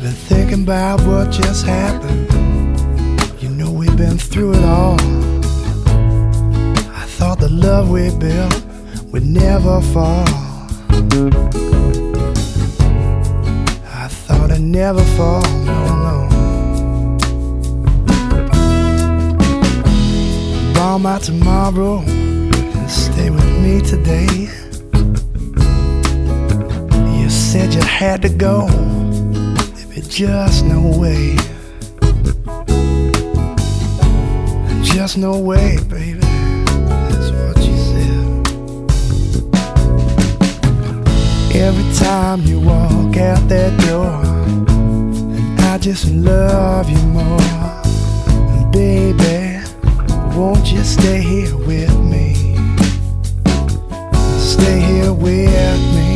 been thinking about what just happened. You know we've been through it all. I thought the love we built would never fall. I thought it'd never fall, no. Borrow my tomorrow and stay with me today. You said you had to go, there'd just no way. Just no way, baby, that's what you said. Every time you walk out that door, and I just love you more. And baby, won't you stay here with me? Stay here with me.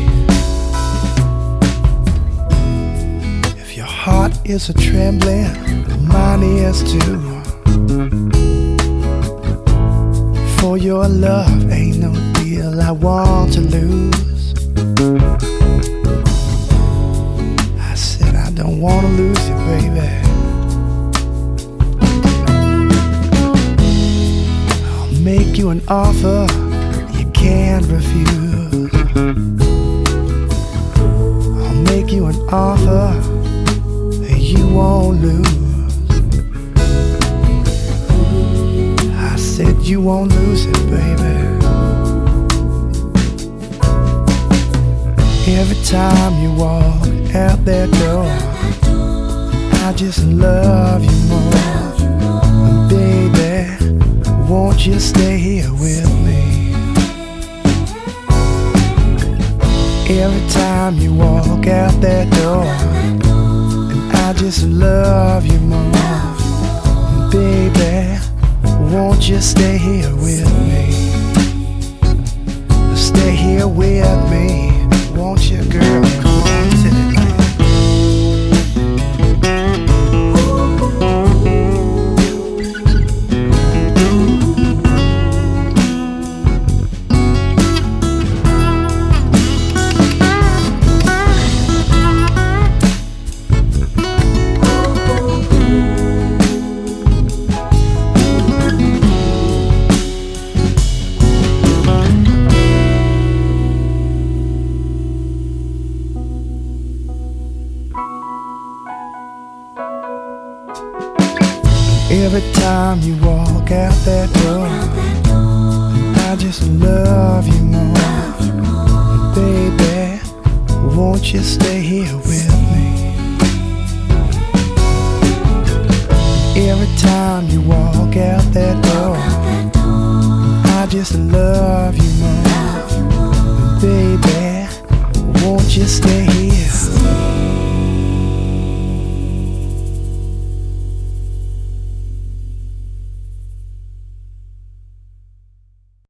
If your heart is a trembling, mine is too. For your love ain't no deal I want to lose. I said I don't want to lose you, baby. I'll make you an offer you can't refuse. I'll make you an offer that you won't lose. Said you won't lose it, baby. Every time you walk out that door, I just love you more. And baby, won't you stay here with me? Every time you walk out that door, and I just love you more. And baby, won't you stay here with me? Stay here with me. Won't you, girl? Come on, sit it. Every time you walk out that door, I just love you more. Baby, won't you stay here with me? Every time you walk out that door, I just love you more. Baby, won't you stay here?